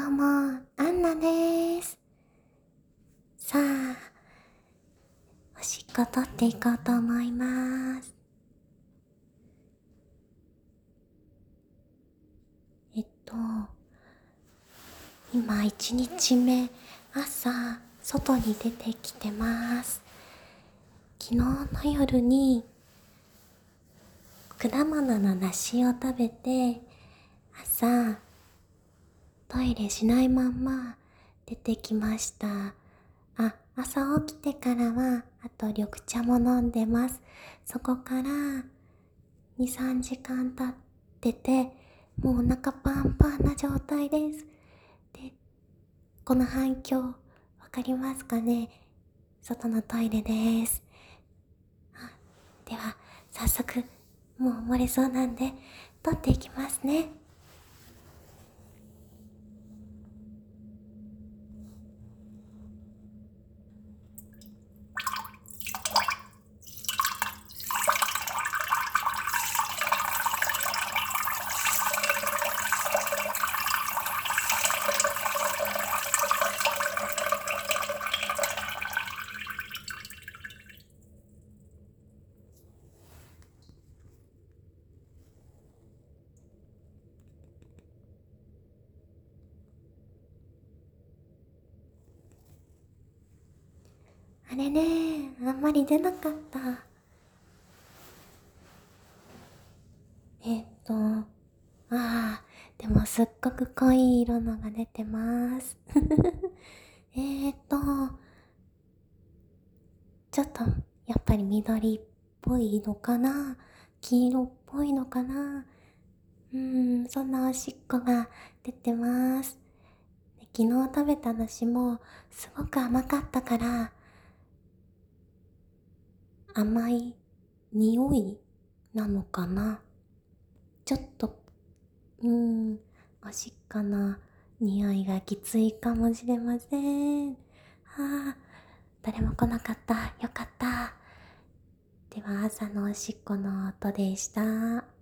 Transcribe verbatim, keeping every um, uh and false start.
どうも、アンナです。さあ、おしっこ取っていこうと思います。えっと、今一日目、朝、外に出てきてます。昨日の夜に、果物の梨を食べて、朝、トイレしないまんま出てきました。あ、朝起きてからは、あと緑茶も飲んでます。そこから、に、さんじかん経ってて、もうお腹パンパンな状態です。で、この反響、わかりますかね？外のトイレです。あ、では、早速、もう漏れそうなんで、取っていきますね。あれね、あんまり出なかった。えっと、ああ、でもすっごく濃い色のが出てます。えーと、ちょっと、やっぱり緑っぽいのかな？黄色っぽいのかな？うーん、そんなおしっこが出てます。で昨日食べた梨もすごく甘かったから、甘い匂いなのかな？ちょっと、うーん、おしっこの匂いがきついかもしれません。ああ、誰も来なかった。よかった。では朝のおしっこの音でした。